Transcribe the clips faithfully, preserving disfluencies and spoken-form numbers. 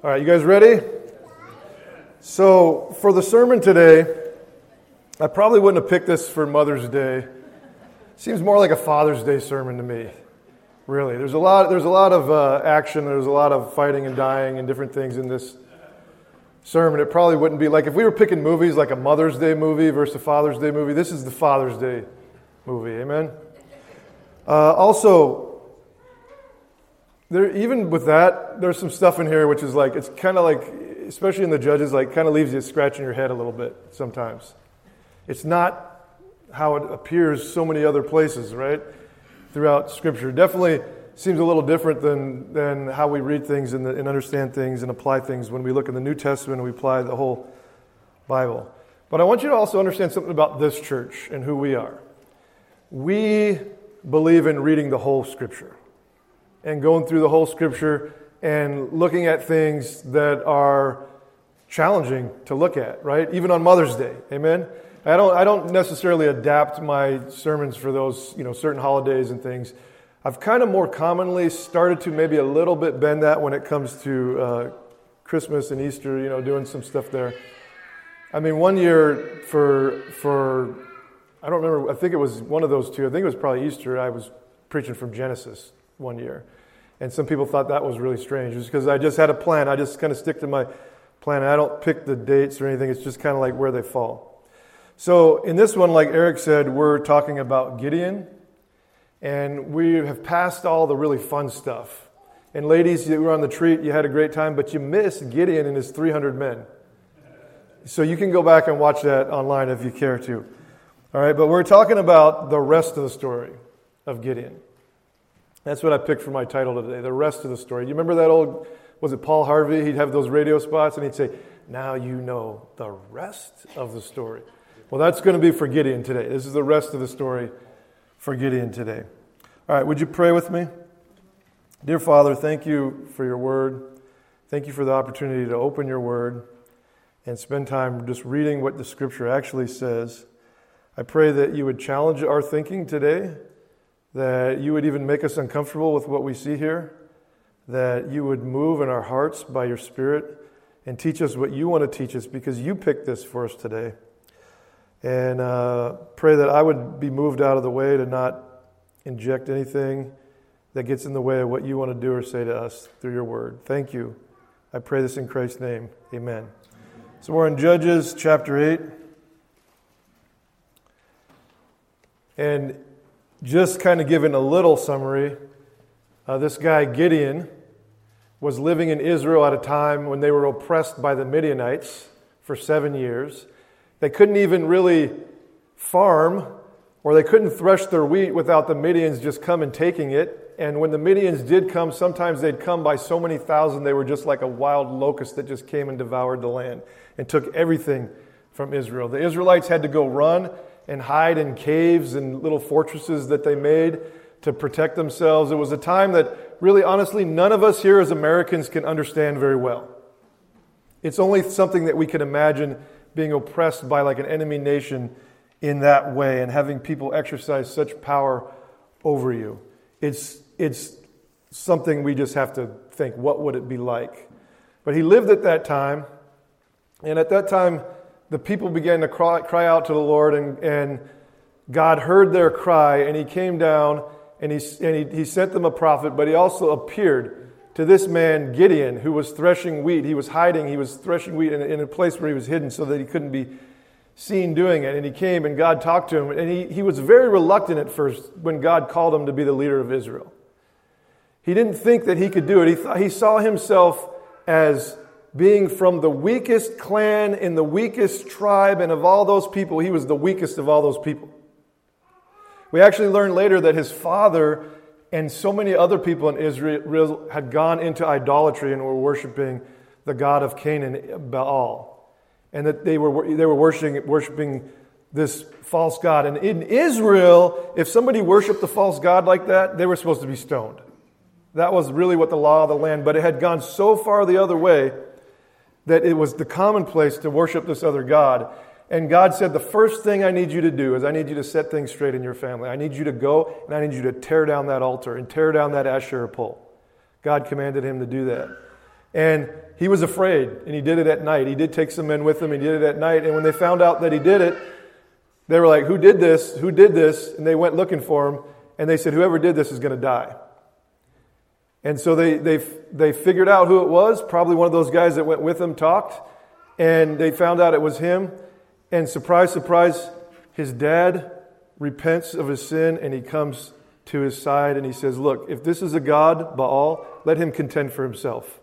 All right, you guys ready? So, for the sermon today, I probably wouldn't have picked this for Mother's Day. Seems more like a Father's Day sermon to me. Really, there's a lot. There's a lot of uh, action. There's a lot of fighting and dying and different things in this sermon. It probably wouldn't be like if we were picking movies, like a Mother's Day movie versus a Father's Day movie. This is the Father's Day movie. Amen. Uh, also. There, even with that, there's some stuff in here which is like, it's kind of like, especially in the Judges, like kind of leaves you scratching your head a little bit sometimes. It's not how it appears so many other places, right? Throughout Scripture. Definitely seems a little different than, than how we read things and, the, and understand things and apply things when we look in the New Testament and we apply the whole Bible. But I want you to also understand something about this church and who we are. We believe in reading the whole Scripture. And going through the whole Scripture and looking at things that are challenging to look at, right? Even on Mother's Day, amen? I don't I don't necessarily adapt my sermons for those, you know, certain holidays and things. I've kind of more commonly started to maybe a little bit bend that when it comes to uh, Christmas and Easter, you know, doing some stuff there. I mean, one year for, for I don't remember, I think it was one of those two, I think it was probably Easter, I was preaching from Genesis one year. And some people thought that was really strange. It was because I just had a plan. I just kind of stick to my plan. I don't pick the dates or anything. It's just kind of like where they fall. So in this one, like Eric said, we're talking about Gideon. And we have passed all the really fun stuff. And ladies, you were on the treat. You had a great time. But you missed Gideon and his three hundred men. So you can go back and watch that online if you care to. All right, but we're talking about the rest of the story of Gideon. That's what I picked for my title today, the rest of the story. You remember that old, was it Paul Harvey? He'd have those radio spots and he'd say, now you know the rest of the story. Well, that's going to be for Gideon today. This is the rest of the story for Gideon today. All right, would you pray with me? Dear Father, thank you for your word. Thank you for the opportunity to open your word and spend time just reading what the Scripture actually says. I pray that you would challenge our thinking today, that you would even make us uncomfortable with what we see here, that you would move in our hearts by your Spirit and teach us what you want to teach us because you picked this for us today. And uh, pray that I would be moved out of the way to not inject anything that gets in the way of what you want to do or say to us through your word. Thank you. I pray this in Christ's name. Amen. So we're in Judges chapter eight. And just kind of giving a little summary, uh, this guy Gideon was living in Israel at a time when they were oppressed by the Midianites for seven years. They couldn't even really farm, or they couldn't thresh their wheat without the Midians just come and taking it. And when the Midians did come, sometimes they'd come by so many thousand, they were just like a wild locust that just came and devoured the land and took everything from Israel. The Israelites had to go run and hide in caves and little fortresses that they made to protect themselves. It was a time that really, honestly, none of us here as Americans can understand very well. It's only something that we can imagine being oppressed by like an enemy nation in that way and having people exercise such power over you. It's, it's something we just have to think, what would it be like? But he lived at that time, and at that time, the people began to cry, cry out to the Lord, and, and God heard their cry, and he came down, and, he, and he, he sent them a prophet, but he also appeared to this man, Gideon, who was threshing wheat. He was hiding, he was threshing wheat in, in a place where he was hidden so that he couldn't be seen doing it. And he came, and God talked to him, and he, he was very reluctant at first when God called him to be the leader of Israel. He didn't think that he could do it. He, th- he saw himself as being from the weakest clan in the weakest tribe, and of all those people, he was the weakest of all those people. We actually learned later that his father and so many other people in Israel had gone into idolatry and were worshiping the god of Canaan, Baal, and that they were they were worshiping worshiping this false god. And in Israel, if somebody worshipped a false god like that, they were supposed to be stoned. That was really what the law of the land. But it had gone so far the other way that it was the commonplace to worship this other god. And God said, the first thing I need you to do is I need you to set things straight in your family. I need you to go and I need you to tear down that altar and tear down that Asherah pole. God commanded him to do that. And he was afraid, and he did it at night. He did take some men with him, and he did it at night. And when they found out that he did it, they were like, who did this? Who did this? And they went looking for him, and they said, whoever did this is going to die. And so they, they, they figured out who it was. Probably one of those guys that went with him talked, and they found out it was him. And surprise, surprise, his dad repents of his sin, and he comes to his side, and he says, look, if this is a god, Baal, let him contend for himself.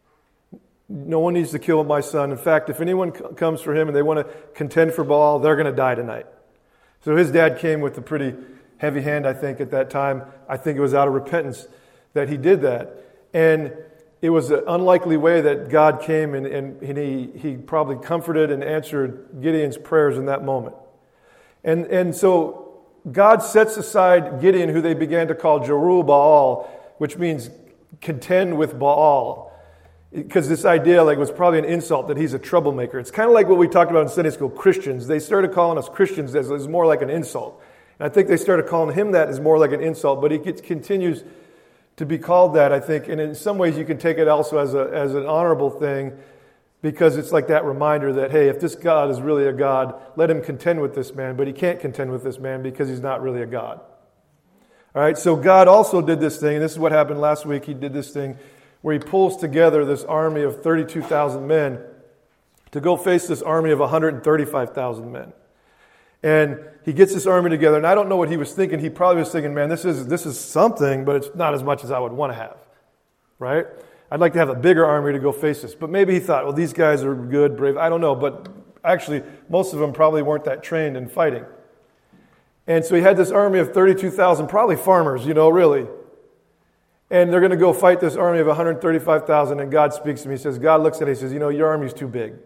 No one needs to kill my son. In fact, if anyone comes for him and they want to contend for Baal, they're going to die tonight. So his dad came with a pretty heavy hand, I think, at that time. I think it was out of repentance that he did that. And it was an unlikely way that God came and, and, and he, he probably comforted and answered Gideon's prayers in that moment. And, and so God sets aside Gideon, who they began to call Jerubbaal, which means contend with Baal. Because this idea like was probably an insult that he's a troublemaker. It's kind of like what we talked about in Sunday school, Christians. They started calling us Christians as, as more like an insult. And I think they started calling him that as more like an insult, but he gets, continues to be called that, I think. And in some ways you can take it also as, a, as an honorable thing, because it's like that reminder that, hey, if this God is really a God, let him contend with this man. But he can't contend with this man because he's not really a God. All right, so God also did this thing, and this is what happened last week. He did this thing where he pulls together this army of thirty-two thousand men to go face this army of one hundred thirty-five thousand men. And he gets this army together, and I don't know what he was thinking. He probably was thinking, man, this is this is something, but it's not as much as I would want to have, right? I'd like to have a bigger army to go face this. But maybe he thought, well, these guys are good, brave. I don't know, but actually, most of them probably weren't that trained in fighting. And so he had this army of thirty-two thousand, probably farmers, you know, really. And they're going to go fight this army of one hundred thirty-five thousand, and God speaks to me. He says, God looks at it, he says, you know, your army's too big.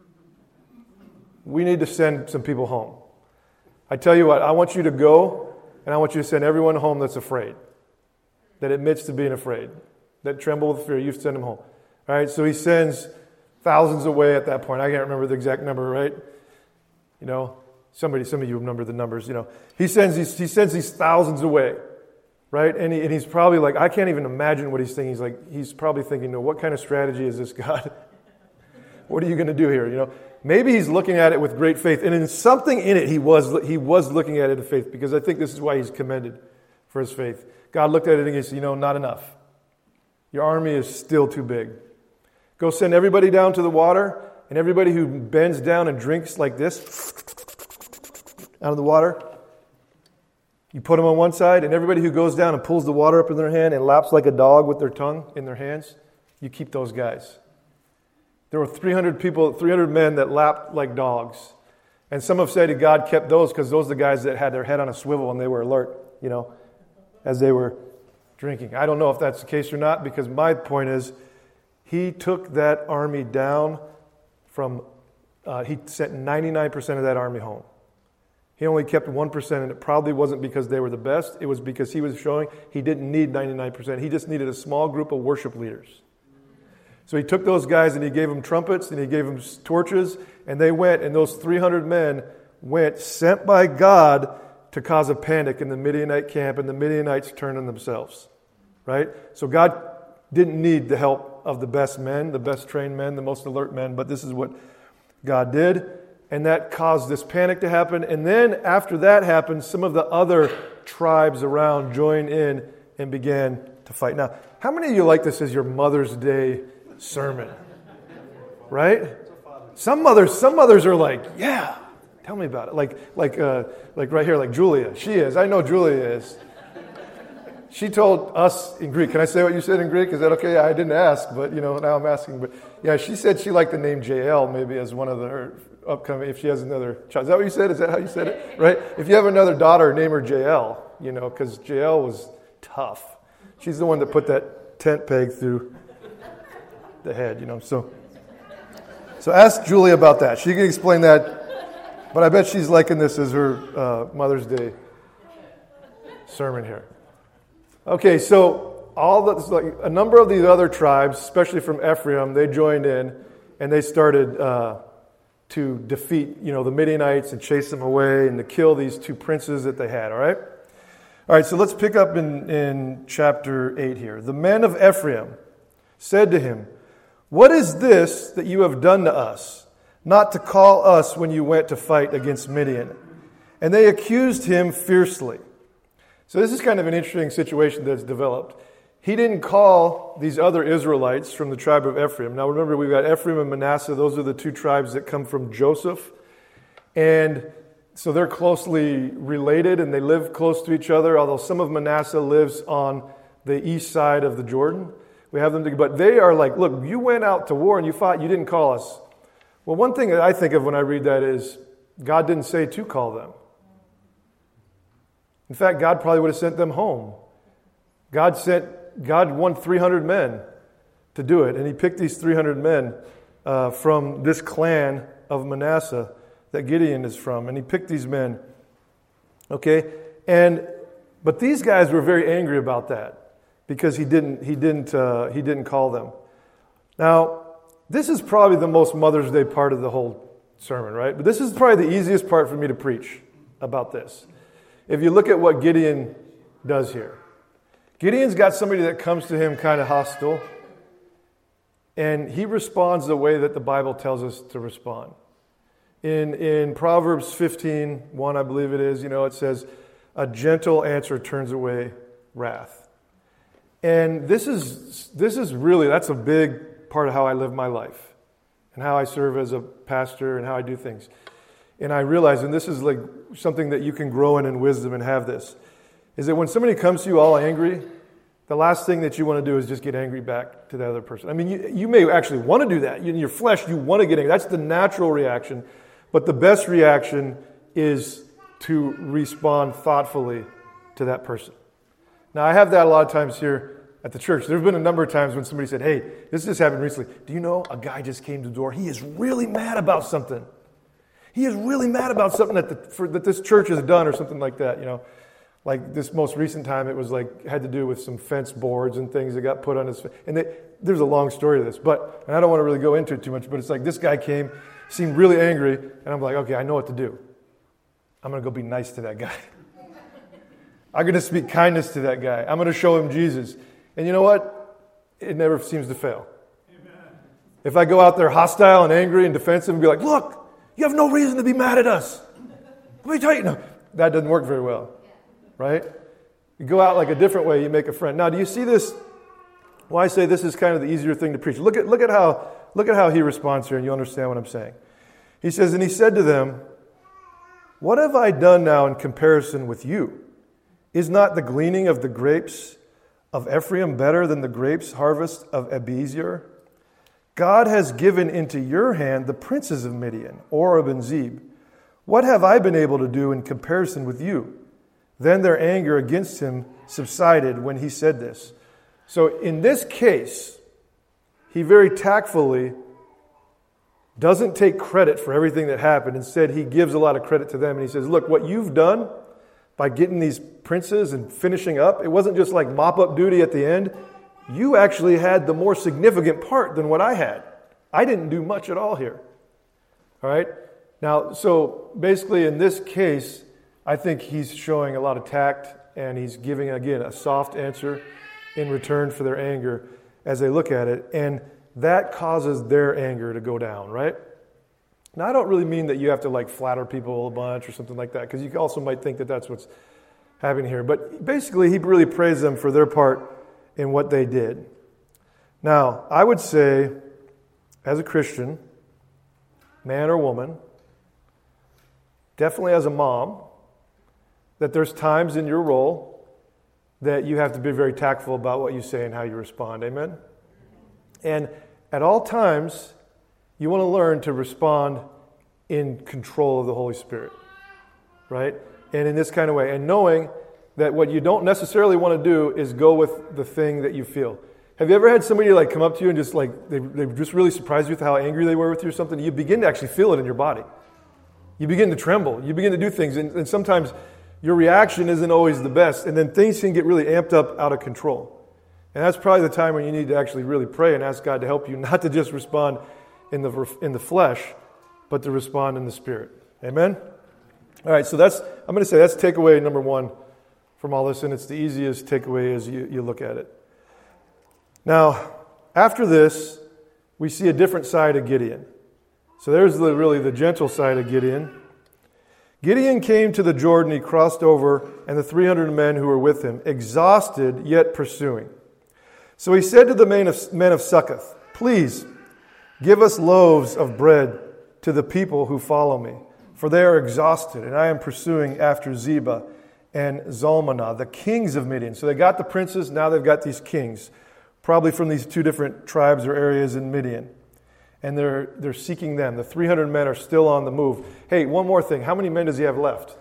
We need to send some people home. I tell you what, I want you to go, and I want you to send everyone home that's afraid, that admits to being afraid, that tremble with fear. You send them home. All right, so he sends thousands away at that point. I can't remember the exact number, right? You know, somebody, some of you remember the numbers, you know. He sends these, he sends these thousands away. Right? And, he, and he's probably like, I can't even imagine what he's thinking. He's like, he's probably thinking, no, what kind of strategy is this, God? What are you going to do here? You know, maybe he's looking at it with great faith. And in something in it, he was he was looking at it with faith, because I think this is why he's commended for his faith. God looked at it and he said, you know, not enough. Your army is still too big. Go send everybody down to the water, and everybody who bends down and drinks like this out of the water, you put them on one side, and everybody who goes down and pulls the water up in their hand and laps like a dog with their tongue in their hands, you keep those guys. There were three hundred people, three hundred men that lapped like dogs. And some have said that God kept those because those are the guys that had their head on a swivel and they were alert, you know, as they were drinking. I don't know if that's the case or not, because my point is he took that army down from, uh, he sent ninety-nine percent of that army home. He only kept one percent, and it probably wasn't because they were the best. It was because he was showing he didn't need ninety-nine percent. He just needed a small group of worship leaders. So he took those guys and he gave them trumpets and he gave them torches, and they went, and those three hundred men went, sent by God to cause a panic in the Midianite camp, and the Midianites turned on themselves. Right? So God didn't need the help of the best men, the best trained men, the most alert men, but this is what God did. And that caused this panic to happen. And then after that happened, some of the other tribes around joined in and began to fight. Now, how many of you like this as your Mother's Day sermon? Right? Some mothers, some mothers are like, yeah, tell me about it. Like, like, uh, like right here, like Julia. She is. I know Julia is. She told us in Greek. Can I say what you said in Greek? Is that okay? I didn't ask, but you know, now I'm asking. But yeah, she said she liked the name J L maybe as one of the, her upcoming, if she has another child. Is that what you said? Is that how you said it? Right? If you have another daughter, name her J L, you know, because J L was tough. She's the one that put that tent peg through the head, you know. So, so ask Julia about that. She can explain that. But I bet she's liking this as her uh, Mother's Day sermon here. Okay, so all the, like a number of these other tribes, especially from Ephraim, they joined in and they started uh, to defeat, you know, the Midianites and chase them away and to kill these two princes that they had. All right, all right. So let's pick up in in chapter eight here. The men of Ephraim said to him, "What is this that you have done to us, not to call us when you went to fight against Midian?" And they accused him fiercely. So this is kind of an interesting situation that's developed. He didn't call these other Israelites from the tribe of Ephraim. Now remember, we've got Ephraim and Manasseh. Those are the two tribes that come from Joseph. And so they're closely related and they live close to each other, although some of Manasseh lives on the east side of the Jordan. We have them together. But they are like, look, you went out to war and you fought, you didn't call us. Well, one thing that I think of when I read that is God didn't say to call them. In fact, God probably would have sent them home. God sent, God won three hundred men to do it. And he picked these three hundred men uh, from this clan of Manasseh that Gideon is from. And he picked these men. Okay? And, but these guys were very angry about that because he didn't, he didn't, uh, he didn't call them. Now, this is probably the most Mother's Day part of the whole sermon, right? But this is probably the easiest part for me to preach about this. If you look at what Gideon does here. Gideon's got somebody that comes to him kind of hostile, and he responds the way that the Bible tells us to respond. In in Proverbs fifteen one, I believe it is, you know, it says, "A gentle answer turns away wrath." And this is this is really, that's a big part of how I live my life and how I serve as a pastor and how I do things. And I realize, and this is like something that you can grow in in wisdom and have this, is that when somebody comes to you all angry, the last thing that you want to do is just get angry back to the other person. I mean, you, you may actually want to do that. In your flesh, you want to get angry. That's the natural reaction. But the best reaction is to respond thoughtfully to that person. Now, I have that a lot of times here at the church. There have been a number of times when somebody said, "Hey, this just happened recently. Do you know a guy just came to the door? He is really mad about something. He is really mad about something that the, for, that this church has done," or something like that, you know. Like this most recent time, it was like, had to do with some fence boards and things that got put on his, and they, there's a long story to this, but, and I don't want to really go into it too much, but it's like this guy came, seemed really angry, and I'm like, okay, I know what to do. I'm going to go be nice to that guy. I'm going to speak kindness to that guy. I'm going to show him Jesus. And you know what? It never seems to fail. Amen. If I go out there hostile and angry and defensive and be like, "Look, you have no reason to be mad at us. Let me tell you." No, that doesn't work very well. Right? You go out like a different way, you make a friend. Now, do you see this? Well, I say this is kind of the easier thing to preach. Look at look at how look at how he responds here, and you understand what I'm saying. He says, "And he said to them, 'What have I done now in comparison with you? Is not the gleaning of the grapes of Ephraim better than the grapes harvest of Abiezer? God has given into your hand the princes of Midian, Oreb and Zeb. What have I been able to do in comparison with you?' Then their anger against him subsided when he said this." So in this case, he very tactfully doesn't take credit for everything that happened. Instead, he gives a lot of credit to them. And he says, "Look, what you've done by getting these princes and finishing up, it wasn't just like mop-up duty at the end. You actually had the more significant part than what I had. I didn't do much at all here." All right? Now, so basically in this case, I think he's showing a lot of tact, and he's giving, again, a soft answer in return for their anger as they look at it. And that causes their anger to go down, right? Now, I don't really mean that you have to like flatter people a bunch or something like that, because you also might think that that's what's happening here. But basically, he really praised them for their part in what they did. Now, I would say, as a Christian, man or woman, definitely as a mom, that there's times in your role that you have to be very tactful about what you say and how you respond. Amen? And at all times, you want to learn to respond in control of the Holy Spirit, right? And in this kind of way. And knowing that what you don't necessarily want to do is go with the thing that you feel. Have you ever had somebody like come up to you and just like, they, they just really surprised you with how angry they were with you or something? You begin to actually feel it in your body. You begin to tremble. You begin to do things. And, and sometimes your reaction isn't always the best, and then things can get really amped up out of control. And that's probably the time when you need to actually really pray and ask God to help you, not to just respond in the in the flesh, but to respond in the Spirit. Amen? All right, so that's, I'm going to say that's takeaway number one from all this, and it's the easiest takeaway as you, you look at it. Now, after this, we see a different side of Gideon. So there's the, really the gentle side of Gideon. Gideon came to the Jordan, he crossed over, and the three hundred men who were with him, exhausted yet pursuing. So he said to the men of, men of Succoth, "Please, give us loaves of bread to the people who follow me, for they are exhausted, and I am pursuing after Zebah and Zalmunna, the kings of Midian." So they got the princes, now they've got these kings, probably from these two different tribes or areas in Midian. And they're they're seeking them. The three hundred men are still on the move. Hey, one more thing. How many men does he have left?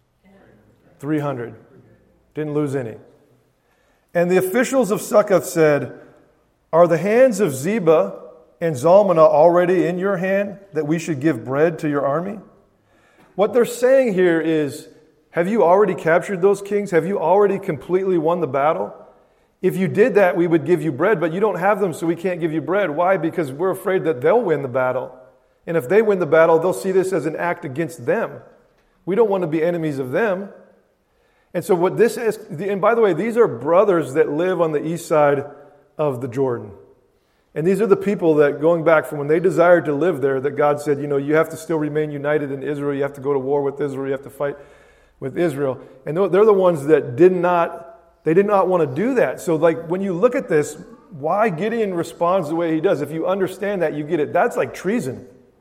three hundred. Didn't lose any. And the officials of Succoth said, "Are the hands of Zebah and Zalmunna already in your hand, that we should give bread to your army?" What they're saying here is, have you already captured those kings? Have you already completely won the battle? If you did that, we would give you bread, but you don't have them, so we can't give you bread. Why? Because we're afraid that they'll win the battle. And if they win the battle, they'll see this as an act against them. We don't want to be enemies of them. And so what this is, and by the way, these are brothers that live on the east side of the Jordan. And these are the people that, going back from when they desired to live there, that God said, you know, you have to still remain united in Israel. You have to go to war with Israel. You have to fight with Israel. And they're the ones that did not They did not want to do that. So like when you look at this, why Gideon responds the way he does, if you understand that, you get it. That's like treason.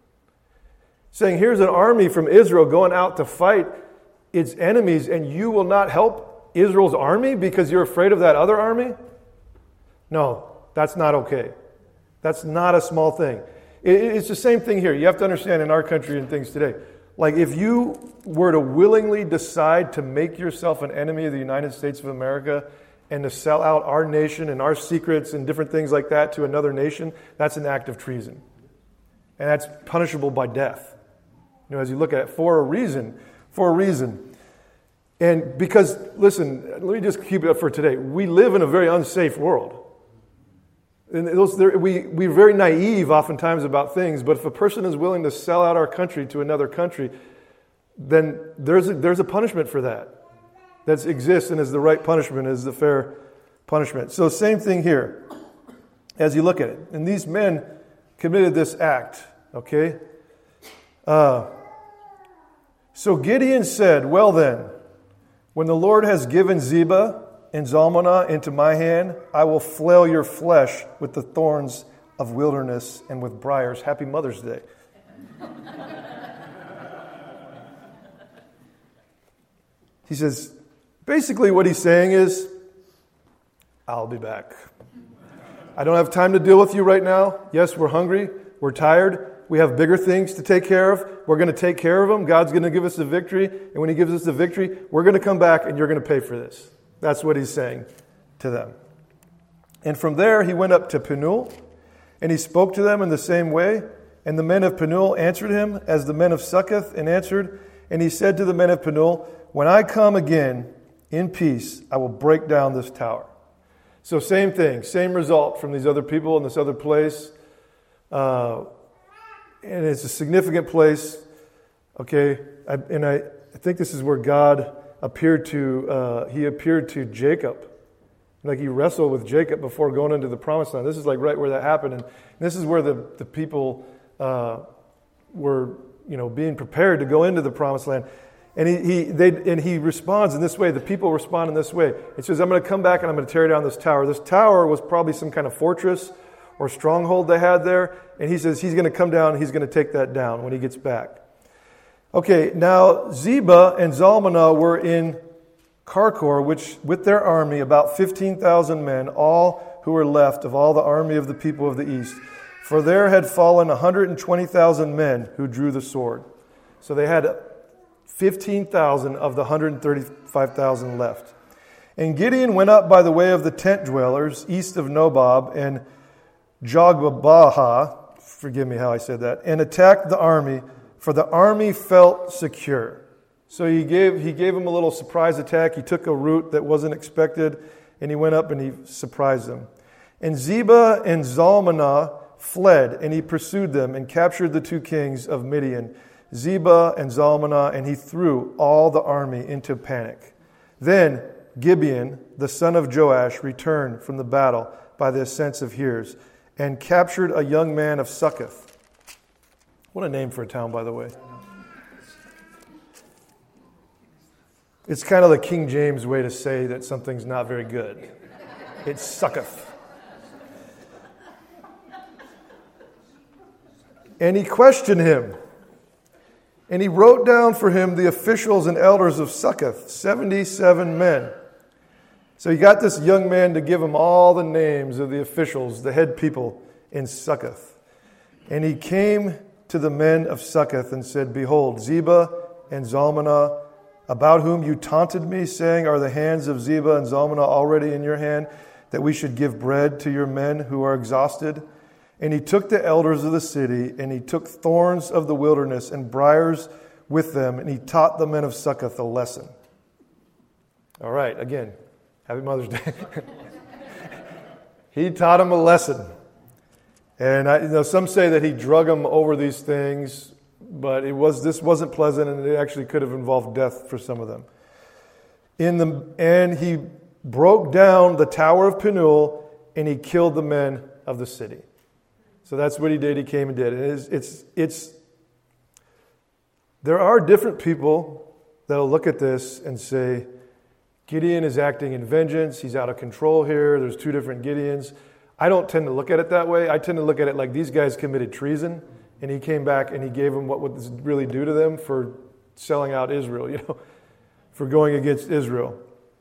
Saying here's an army from Israel going out to fight its enemies, and you will not help Israel's army because you're afraid of that other army? No, that's not okay. That's not a small thing. It's the same thing here. You have to understand in our country and things today. Like if you were to willingly decide to make yourself an enemy of the United States of America and to sell out our nation and our secrets and different things like that to another nation, that's an act of treason. And that's punishable by death. You know, as you look at it, for a reason. For a reason. And because, listen, let me just keep it up for today. We live in a very unsafe world. And those, we, we're very naive oftentimes about things, but if a person is willing to sell out our country to another country, then there's a, there's a punishment for that. That exists and is the right punishment, is the fair punishment. So same thing here, as you look at it. And these men committed this act, okay? Uh, so Gideon said, "Well then, when the Lord has given Zebah and Zalmunna into my hand, I will flail your flesh with the thorns of wilderness and with briars." Happy Mother's Day. He says, basically what he's saying is, I'll be back. I don't have time to deal with you right now. Yes, we're hungry. We're tired. We have bigger things to take care of. We're going to take care of them. God's going to give us the victory. And when he gives us the victory, we're going to come back and you're going to pay for this. That's what he's saying to them. And from there, he went up to Penuel, and he spoke to them in the same way. And the men of Penuel answered him as the men of Succoth and answered. And he said to the men of Penuel, "When I come again in peace, I will break down this tower." So same thing, same result from these other people in this other place. Uh, and it's a significant place. Okay, I, and I, I think this is where God appeared to, uh, he appeared to Jacob. Like he wrestled with Jacob before going into the promised land. This is like right where that happened. And this is where the, the people uh, were, you know, being prepared to go into the promised land. And he, he, they, and he responds in this way. The people respond in this way. He says, "I'm going to come back and I'm going to tear down this tower." This tower was probably some kind of fortress or stronghold they had there. And he says he's going to come down and he's going to take that down when he gets back. Okay, now Zebah and Zalmunna were in Karkor, which with their army, about fifteen thousand men, all who were left of all the army of the people of the east. For there had fallen one hundred twenty thousand men who drew the sword. So they had fifteen thousand of the one hundred thirty-five thousand left. And Gideon went up by the way of the tent dwellers, east of Nobab and Jogbaha, forgive me how I said that, and attacked the army, for the army felt secure. So he gave he gave them a little surprise attack. He took a route that wasn't expected, and he went up and he surprised them. And Zebah and Zalmunna fled, and he pursued them and captured the two kings of Midian, Zebah and Zalmunna, and he threw all the army into panic. Then Gibeon, the son of Joash, returned from the battle by the ascents of Hears, and captured a young man of Succoth. What a name for a town, by the way. It's kind of the King James way to say that something's not very good. It sucketh. And he questioned him. And he wrote down for him the officials and elders of Succoth, seventy-seven men. So he got this young man to give him all the names of the officials, the head people in Succoth. And he came to the men of Succoth and said, Behold, Zebah and Zalmunna, about whom you taunted me, saying, Are the hands of Zebah and Zalmunna already in your hand, that we should give bread to your men who are exhausted? And he took the elders of the city, and he took thorns of the wilderness and briars with them, and he taught the men of Succoth a lesson. All right, again, happy Mother's Day. He taught them a lesson. And I, you know, some say that he drug them over these things, but it was this wasn't pleasant, and it actually could have involved death for some of them. In the and he broke down the tower of Penuel, and he killed the men of the city. So that's what he did. He came and did it. It's, it's, it's, there are different people that will look at this and say, Gideon is acting in vengeance. He's out of control here. There's two different Gideons. I don't tend to look at it that way. I tend to look at it like these guys committed treason, and he came back and he gave them what was really due to them for selling out Israel, you know, for going against Israel.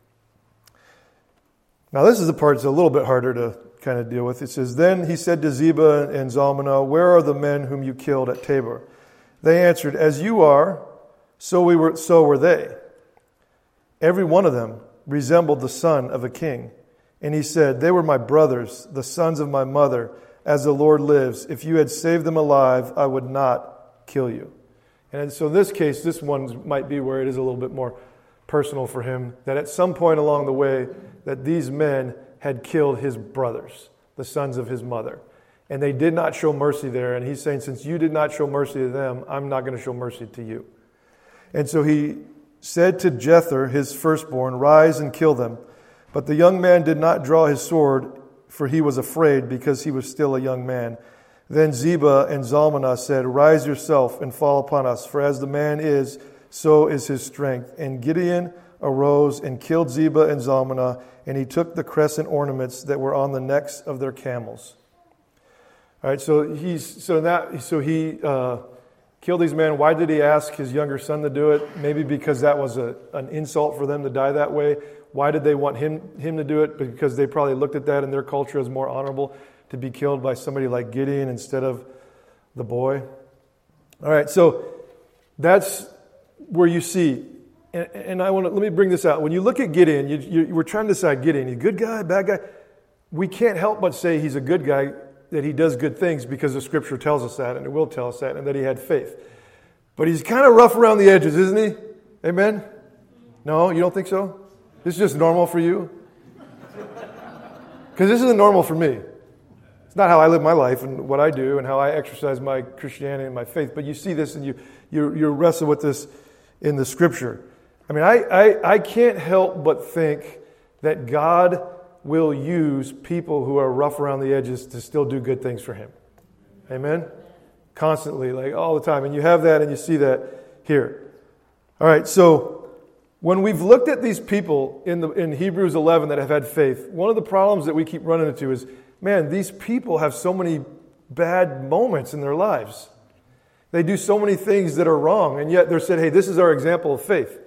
Now, this is the part that's a little bit harder to kind of deal with. It says, Then he said to Zebah and Zalmunna, Where are the men whom you killed at Tabor? They answered, As you are, so we were, so were they. Every one of them resembled the son of a king. And he said, They were my brothers, the sons of my mother. As the Lord lives, if you had saved them alive, I would not kill you. And so in this case, this one might be where it is a little bit more personal for him, that at some point along the way, that these men had killed his brothers, the sons of his mother. And they did not show mercy there. And he's saying, since you did not show mercy to them, I'm not going to show mercy to you. And so he said to Jether, his firstborn, Rise and kill them. But the young man did not draw his sword, for he was afraid, because he was still a young man. Then Zebah and Zalmunna said, Rise yourself and fall upon us, for as the man is, so is his strength. And Gideon arose and killed Zebah and Zalmunna, and he took the crescent ornaments that were on the necks of their camels. All right, so he's so that so he uh, killed these men. Why did he ask his younger son to do it? Maybe because that was a, an insult for them to die that way. Why did they want him him to do it? Because they probably looked at that in their culture as more honorable to be killed by somebody like Gideon instead of the boy. All right, so that's where you see, and, and I want to let me bring this out. When you look at Gideon, you, you, we're trying to decide Gideon, he's a good guy, bad guy. We can't help but say he's a good guy, that he does good things because the Scripture tells us that, and it will tell us that, and that he had faith. But he's kind of rough around the edges, isn't he? Amen? No, you don't think so? This is just normal for you? Because this isn't normal for me. It's not how I live my life and what I do and how I exercise my Christianity and my faith. But you see this and you you, you wrestle with this in the Scripture. I mean, I, I, I can't help but think that God will use people who are rough around the edges to still do good things for Him. Amen? Constantly, like all the time. And you have that and you see that here. All right, so when we've looked at these people in the in Hebrews eleven that have had faith, one of the problems that we keep running into is, man, these people have so many bad moments in their lives. They do so many things that are wrong, and yet they're said, hey, this is our example of faith.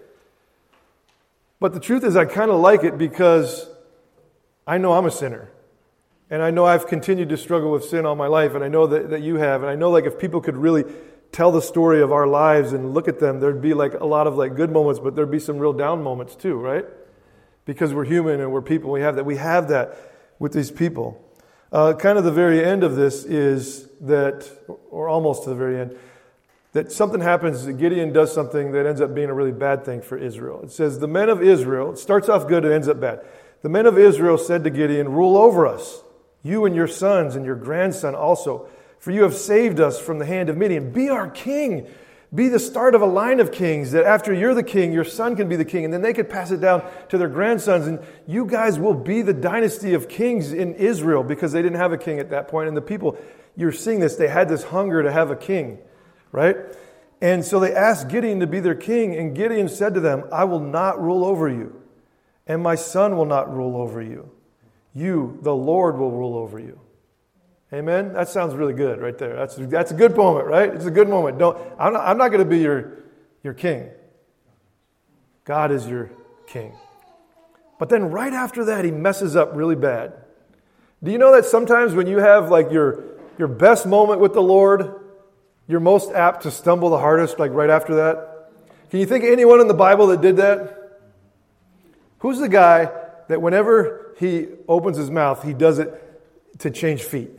But the truth is, I kind of like it because I know I'm a sinner. And I know I've continued to struggle with sin all my life, and I know that, that you have. And I know like if people could really tell the story of our lives and look at them, there'd be like a lot of like good moments, but there'd be some real down moments too, right? Because we're human and we're people. We have that. We have that with these people. Uh, kind of the very end of this is that, or almost to the very end, that something happens, that Gideon does something that ends up being a really bad thing for Israel. It says, the men of Israel, it starts off good and ends up bad. The men of Israel said to Gideon, rule over us, you and your sons and your grandson also, for you have saved us from the hand of Midian. Be our king. Be the start of a line of kings, that after you're the king, your son can be the king, and then they could pass it down to their grandsons, and you guys will be the dynasty of kings in Israel, because they didn't have a king at that point. And the people, you're seeing this, they had this hunger to have a king, right? And so they asked Gideon to be their king, and Gideon said to them, I will not rule over you, and my son will not rule over you. You, the Lord, will rule over you. Amen? That sounds really good right there. That's, that's a good moment, right? It's a good moment. Don't, I'm not, I'm not going to be your, your king. God is your king. But then right after that, he messes up really bad. Do you know that sometimes when you have like your, your best moment with the Lord, you're most apt to stumble the hardest, like right after that? Can you think of anyone in the Bible that did that? Who's the guy that whenever he opens his mouth, he does it to change feet?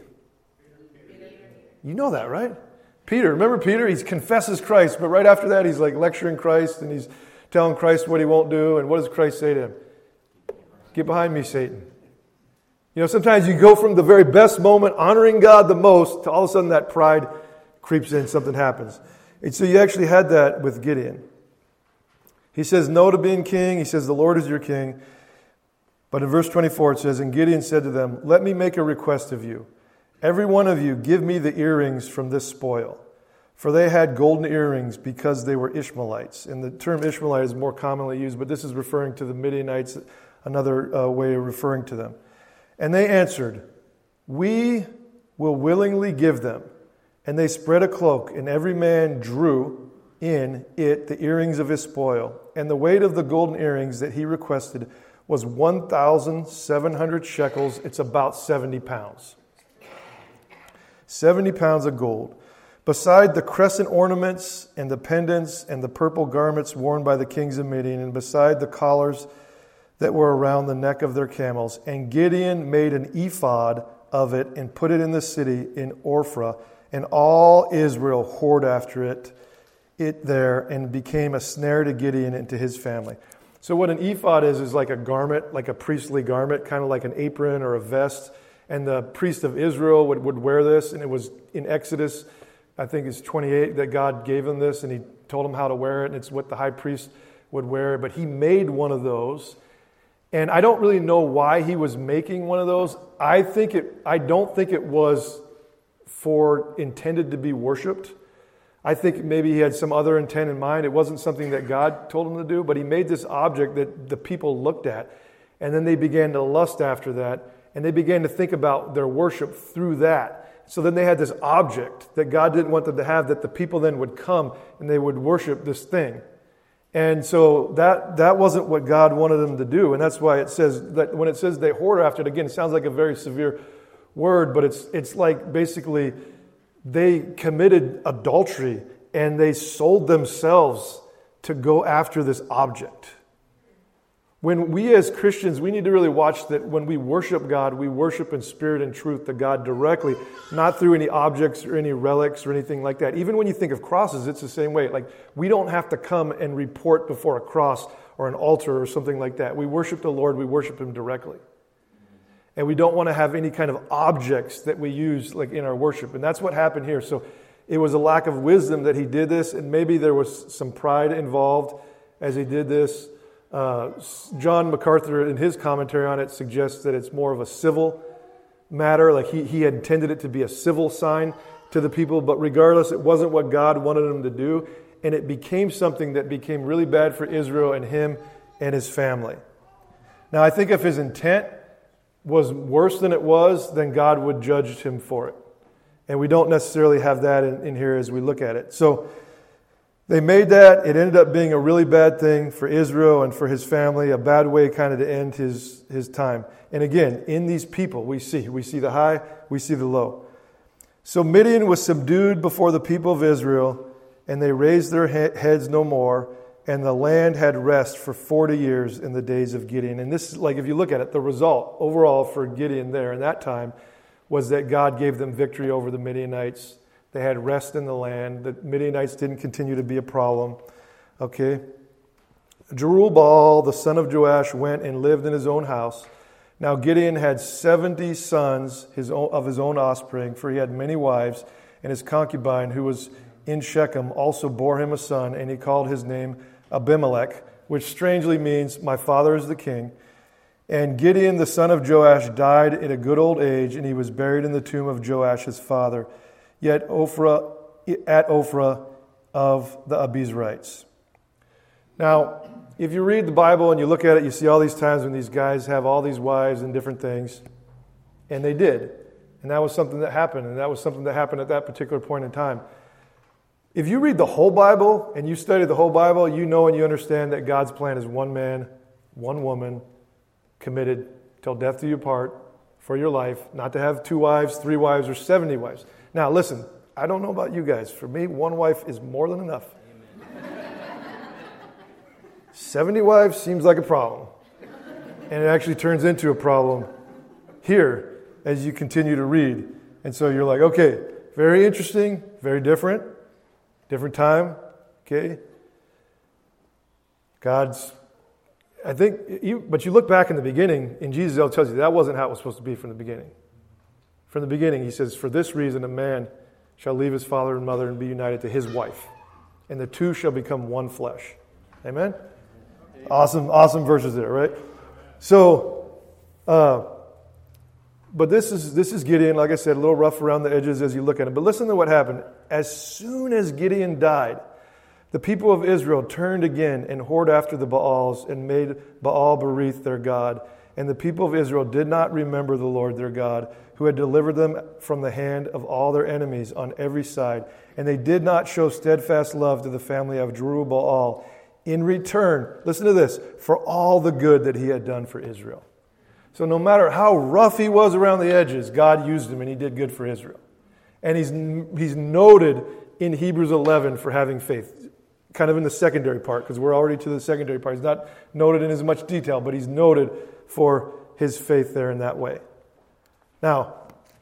You know that, right? Peter. Remember Peter? He confesses Christ, but right after that, he's like lecturing Christ, and he's telling Christ what he won't do. And what does Christ say to him? Get behind me, Satan. You know, sometimes you go from the very best moment, honoring God the most, to all of a sudden that pride creeps in, something happens. And so you actually had that with Gideon. He says no to being king. He says the Lord is your king. But in verse twenty-four it says, and Gideon said to them, let me make a request of you. Every one of you give me the earrings from this spoil. For they had golden earrings because they were Ishmaelites. And the term Ishmaelite is more commonly used, but this is referring to the Midianites, another uh, way of referring to them. And they answered, we will willingly give them. And they spread a cloak, and every man drew in it the earrings of his spoil. And the weight of the golden earrings that he requested was one thousand seven hundred shekels. It's about seventy pounds. seventy pounds of gold. Beside the crescent ornaments and the pendants and the purple garments worn by the kings of Midian, and beside the collars that were around the neck of their camels. And Gideon made an ephod of it and put it in the city in Ophrah. And all Israel whored after it, it there, and became a snare to Gideon and to his family. So what an ephod is, is like a garment, like a priestly garment, kind of like an apron or a vest. And the priest of Israel would, would wear this. And it was in Exodus, I think it's twenty-eight, that God gave him this. And he told him how to wear it. And it's what the high priest would wear. But he made one of those. And I don't really know why he was making one of those. I think it. I don't think it was for intended to be worshipped. I think maybe he had some other intent in mind. It wasn't something that God told him to do, but he made this object that the people looked at. And then they began to lust after that. And they began to think about their worship through that. So then they had this object that God didn't want them to have, that the people then would come and they would worship this thing. And so that that wasn't what God wanted them to do. And that's why it says that when it says they whored after it, again, it sounds like a very severe word, but it's it's like basically they committed adultery and they sold themselves to go after this object. When we as Christians, we need to really watch that when we worship God, we worship in spirit and truth to God directly, not through any objects or any relics or anything like that. Even when you think of crosses, it's the same way. Like, we don't have to come and report before a cross or an altar or something like that. We worship the Lord, we worship Him directly. And we don't want to have any kind of objects that we use like in our worship. And that's what happened here. So it was a lack of wisdom that he did this, and maybe there was some pride involved as he did this. Uh, John MacArthur, in his commentary on it, suggests that it's more of a civil matter. Like he, he had intended it to be a civil sign to the people, but regardless, it wasn't what God wanted him to do. And it became something that became really bad for Israel and him and his family. Now, I think if his intent was worse than it was, then God would judge him for it. And we don't necessarily have that in, in here as we look at it. So they made that. It ended up being a really bad thing for Israel and for his family, a bad way kind of to end his, his time. And again, in these people, we see, we see the high, we see the low. So Midian was subdued before the people of Israel, and they raised their he- heads no more, and the land had rest for forty years in the days of Gideon. And this is, like, if you look at it, the result overall for Gideon there in that time was that God gave them victory over the Midianites. They had rest in the land. The Midianites didn't continue to be a problem. Okay. Jerubbaal, the son of Joash, went and lived in his own house. Now Gideon had seventy sons his own, of his own offspring, for he had many wives, and his concubine, who was in Shechem also bore him a son, and he called his name Abimelech, which strangely means, my father is the king. And Gideon, the son of Joash, died at a good old age, and he was buried in the tomb of Joash his father, yet Ophrah, at Ophrah of the Abizrites. Now, if you read the Bible and you look at it, you see all these times when these guys have all these wives and different things, and they did. And that was something that happened, and that was something that happened at that particular point in time. If you read the whole Bible and you study the whole Bible, you know and you understand that God's plan is one man, one woman, committed till death do you part for your life, not to have two wives, three wives, or seventy wives. Now, listen, I don't know about you guys. For me, one wife is more than enough. seventy wives seems like a problem. And it actually turns into a problem here as you continue to read. And so you're like, okay, very interesting, very different, different time, okay? God's, I think, you, but you look back in the beginning, and Jesus tells you that wasn't how it was supposed to be from the beginning. From the beginning, he says, for this reason a man shall leave his father and mother and be united to his wife, and the two shall become one flesh. Amen? Awesome, awesome verses there, right? So, uh, but this is this is Gideon, like I said, a little rough around the edges as you look at it. But listen to what happened. As soon as Gideon died, the people of Israel turned again and whored after the Baals and made Baal-berith their god. And the people of Israel did not remember the Lord their God, who had delivered them from the hand of all their enemies on every side. And they did not show steadfast love to the family of Jerubbaal in return, listen to this, for all the good that he had done for Israel. So no matter how rough he was around the edges, God used him and he did good for Israel. And he's he's noted in Hebrews eleven for having faith, kind of in the secondary part, because we're already to the secondary part. He's not noted in as much detail, but he's noted for his faith there in that way. Now,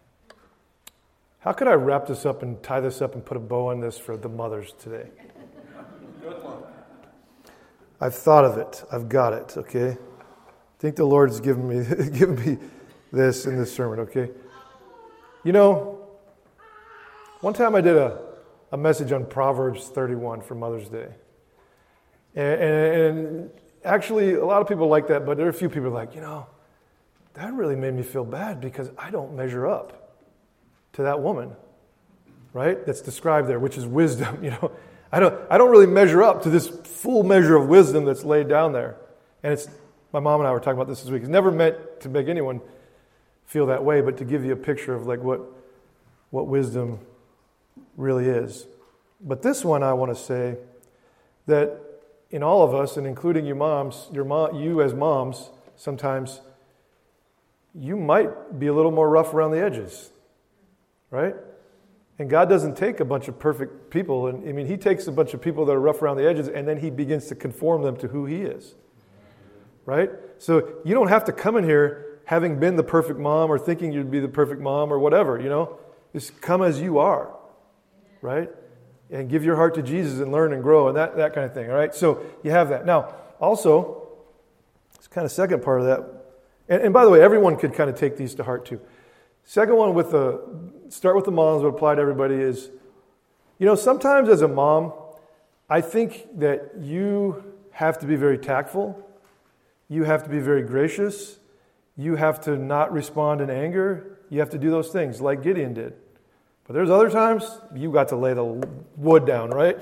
how could I wrap this up and tie this up and put a bow on this for the mothers today? Good one. I've thought of it. I've got it, okay? I think the Lord's given me given me this in this sermon, okay? You know, one time I did a, a message on Proverbs thirty-one for Mother's Day. And, and, and actually, a lot of people like that, but there are a few people like, you know, that really made me feel bad because I don't measure up to that woman, right? That's described there, which is wisdom, you know. I don't I don't really measure up to this full measure of wisdom that's laid down there. And it's, my mom and I were talking about this this week. It's never meant to make anyone feel that way, but to give you a picture of like what what wisdom really is. But this one I want to say that in all of us, and including you moms, your mom, you as moms, sometimes you might be a little more rough around the edges, right? And God doesn't take a bunch of perfect people. And I mean, he takes a bunch of people that are rough around the edges, and then he begins to conform them to who he is, right? So you don't have to come in here having been the perfect mom or thinking you'd be the perfect mom or whatever, you know. Just come as you are, right? And give your heart to Jesus and learn and grow and that, that kind of thing, all right? So you have that. Now, also, it's kind of second part of that. And, and by the way, everyone could kind of take these to heart too. Second one with the, start with the moms, but apply to everybody is, you know, sometimes as a mom, I think that you have to be very tactful. You have to be very gracious. You have to not respond in anger. You have to do those things like Gideon did. But there's other times you got to lay the wood down, right?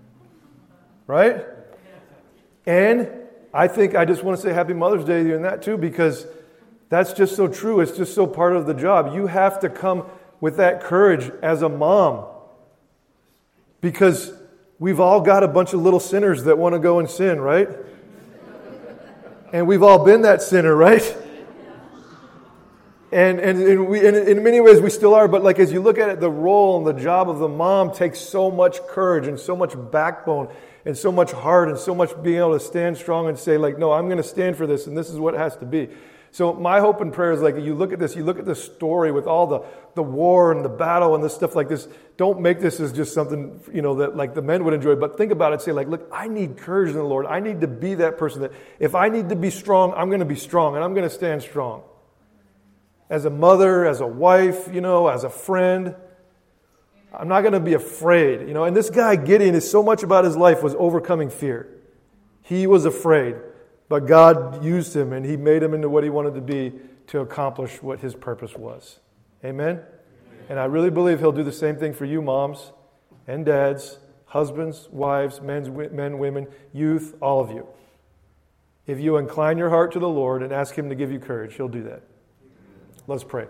Right? And I think I just want to say Happy Mother's Day to you in that too, because that's just so true. It's just so part of the job. You have to come with that courage as a mom, because we've all got a bunch of little sinners that want to go and sin, right? And we've all been that sinner, right? And and, and we and in many ways we still are, but like as you look at it, the role and the job of the mom takes so much courage and so much backbone and so much heart and so much being able to stand strong and say like, no, I'm going to stand for this and this is what it has to be. So my hope and prayer is like you look at this, you look at this story with all the, the war and the battle and this stuff like this. Don't make this as just something, you know, that like the men would enjoy, but think about it. Say like, look, I need courage in the Lord. I need to be that person that if I need to be strong, I'm going to be strong and I'm going to stand strong. As a mother, as a wife, you know, as a friend. I'm not going to be afraid. You know, and this guy, Gideon, is so much about his life was overcoming fear. He was afraid, but God used him and he made him into what he wanted to be to accomplish what his purpose was. Amen? And I really believe he'll do the same thing for you moms and dads, husbands, wives, men's, men, women, youth, all of you. If you incline your heart to the Lord and ask him to give you courage, he'll do that. Let's pray.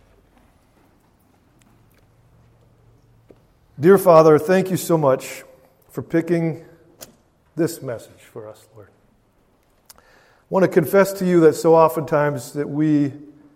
Dear Father, thank you so much for picking this message for us, Lord. I want to confess to you that so oftentimes that we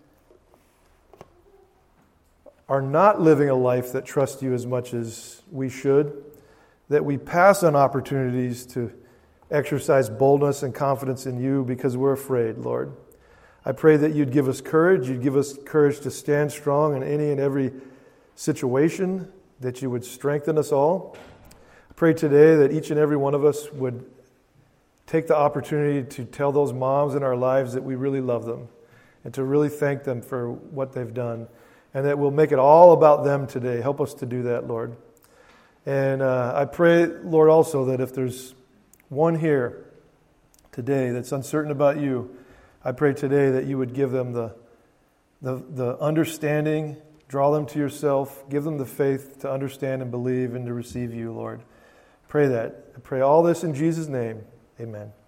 are not living a life that trusts you as much as we should, that we pass on opportunities to exercise boldness and confidence in you because we're afraid, Lord. I pray that you'd give us courage, you'd give us courage to stand strong in any and every situation, that you would strengthen us all. I pray today that each and every one of us would take the opportunity to tell those moms in our lives that we really love them and to really thank them for what they've done, and that we'll make it all about them today. Help us to do that, Lord. And uh, I pray, Lord, also that if there's one here today that's uncertain about you, I pray today that you would give them the, the, the understanding, draw them to yourself, give them the faith to understand and believe and to receive you, Lord. Pray that. I pray all this in Jesus' name. Amen.